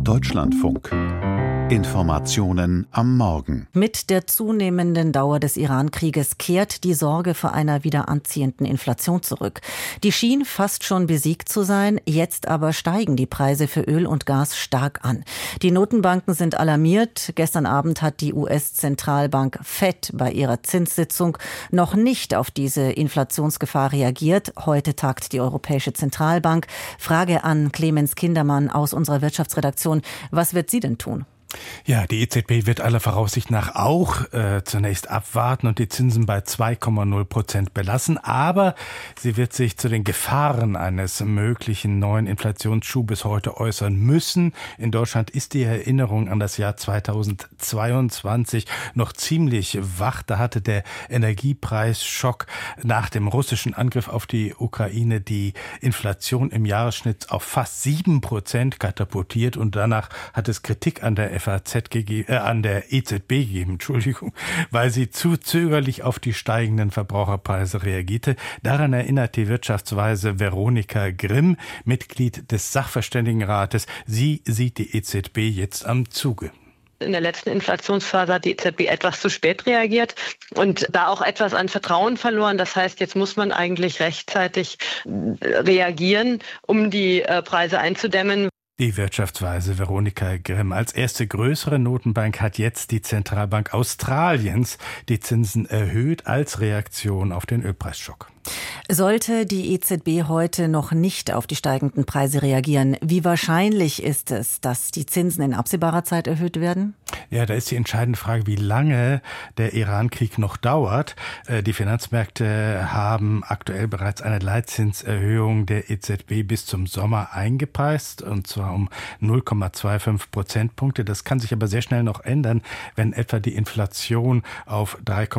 Deutschlandfunk. Informationen am Morgen. Mit der zunehmenden Dauer des Iran-Krieges kehrt die Sorge vor einer wieder anziehenden Inflation zurück. Die schien fast schon besiegt zu sein, jetzt aber steigen die Preise für Öl und Gas stark an. Die Notenbanken sind alarmiert. Gestern Abend hat die US-Zentralbank FED bei ihrer Zinssitzung noch nicht auf diese Inflationsgefahr reagiert. Heute tagt die Europäische Zentralbank. Frage an Clemens Kindermann aus unserer Wirtschaftsredaktion. Was wird sie denn tun? Ja, die EZB wird aller Voraussicht nach auch zunächst abwarten und die Zinsen bei 2,0% belassen. Aber sie wird sich zu den Gefahren eines möglichen neuen Inflationsschubes heute äußern müssen. In Deutschland ist die Erinnerung an das Jahr 2022 noch ziemlich wach. Da hatte der Energiepreisschock nach dem russischen Angriff auf die Ukraine die Inflation im Jahresschnitt auf fast 7% katapultiert. Und danach hat es Kritik an der an der EZB gegeben, weil sie zu zögerlich auf die steigenden Verbraucherpreise reagierte. Daran erinnert die Wirtschaftsweise Veronika Grimm, Mitglied des Sachverständigenrates. Sie sieht die EZB jetzt am Zuge. In der letzten Inflationsphase hat die EZB etwas zu spät reagiert und da auch etwas an Vertrauen verloren. Das heißt, jetzt muss man eigentlich rechtzeitig reagieren, um die Preise einzudämmen. Die Wirtschaftsweise Veronika Grimm. Als erste größere Notenbank hat jetzt die Zentralbank Australiens die Zinsen erhöht als Reaktion auf den Ölpreisschock. Sollte die EZB heute noch nicht auf die steigenden Preise reagieren, wie wahrscheinlich ist es, dass die Zinsen in absehbarer Zeit erhöht werden? Ja, da ist die entscheidende Frage, wie lange der Iran-Krieg noch dauert. Die Finanzmärkte haben aktuell bereits eine Leitzinserhöhung der EZB bis zum Sommer eingepreist, und zwar um 0,25 Prozentpunkte. Das kann sich aber sehr schnell noch ändern, wenn etwa die Inflation auf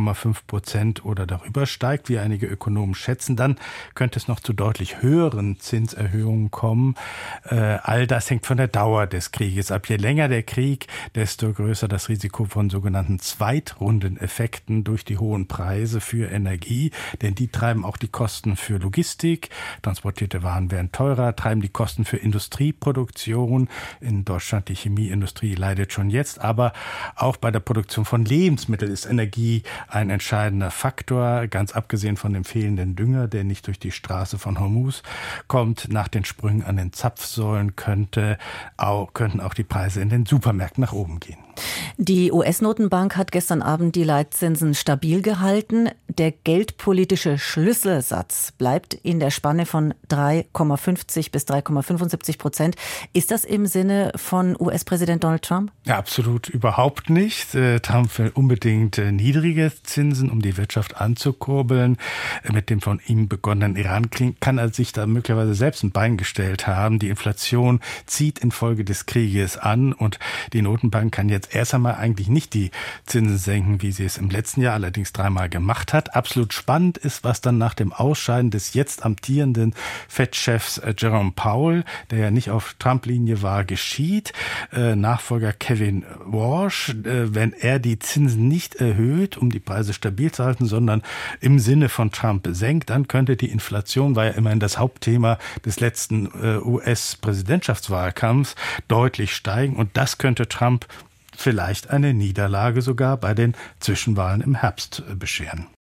3,5% oder darüber steigt, wie einige Ökonomen schätzen. Dann könnte es noch zu deutlich höheren Zinserhöhungen kommen. All das hängt von der Dauer des Krieges ab. Je länger der Krieg, desto größer das Risiko von sogenannten Zweitrundeneffekten durch die hohen Preise für Energie. Denn die treiben auch die Kosten für Logistik. Transportierte Waren werden teurer, treiben die Kosten für Industrieproduktion. In Deutschland die Chemieindustrie leidet schon jetzt. Aber auch bei der Produktion von Lebensmitteln ist Energie ein entscheidender Faktor. Ganz abgesehen von dem fehlenden Dünger, der nicht durch die Straße von Hormuz kommt. Nach den Sprüngen an den Zapfsäulen könnten auch die Preise in den Supermärkten nach oben gehen. Die US-Notenbank hat gestern Abend die Leitzinsen stabil gehalten. Der geldpolitische Schlüsselsatz bleibt in der Spanne von 3,50 bis 3,75%. Ist das im Sinne von US-Präsident Donald Trump? Ja, absolut überhaupt nicht. Trump will unbedingt niedrige Zinsen, um die Wirtschaft anzukurbeln. Mit dem von ihm begonnenen Iran-Krieg kann er sich da möglicherweise selbst ein Bein gestellt haben. Die Inflation zieht infolge des Krieges an und die Notenbank kann jetzt erst einmal eigentlich nicht die Zinsen senken, wie sie es im letzten Jahr allerdings dreimal gemacht hat. Absolut spannend ist, was dann nach dem Ausscheiden des jetzt amtierenden Fed-Chefs Jerome Powell, der ja nicht auf Trump-Linie war, geschieht. Nachfolger Kevin Warsh, wenn er die Zinsen nicht erhöht, um die Preise stabil zu halten, sondern im Sinne von Trump senkt, dann könnte die Inflation, war ja immerhin das Hauptthema des letzten US-Präsidentschaftswahlkampfs, deutlich steigen. Und das könnte Trump vielleicht eine Niederlage sogar bei den Zwischenwahlen im Herbst bescheren.